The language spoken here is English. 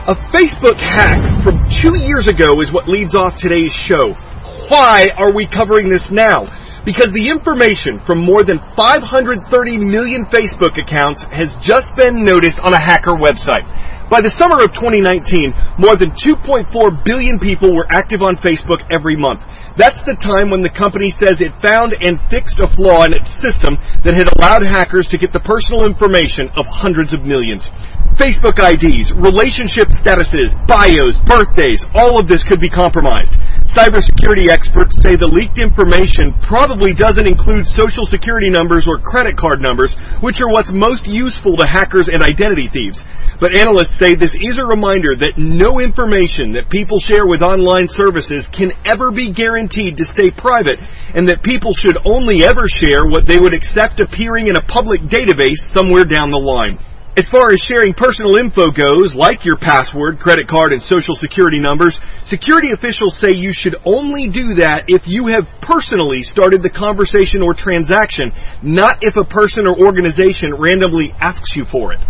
A Facebook hack from 2 years ago is what leads off today's show. Why are we covering this now? Because the information from more than 530 million Facebook accounts has just been noticed on a hacker website. By the summer of 2019, more than 2.4 billion people were active on Facebook every month. That's the time when the company says it found and fixed a flaw in its system that had allowed hackers to get the personal information of hundreds of millions. Facebook IDs, relationship statuses, bios, birthdays, all of this could be compromised. Cybersecurity experts say the leaked information probably doesn't include social security numbers or credit card numbers, which are what's most useful to hackers and identity thieves. But analysts say this is a reminder that no information that people share with online services can ever be guaranteed to stay private, and that people should only ever share what they would accept appearing in a public database somewhere down the line. As far as sharing personal info goes, like your password, credit card, and social security numbers, security officials say you should only do that if you have personally started the conversation or transaction, not if a person or organization randomly asks you for it.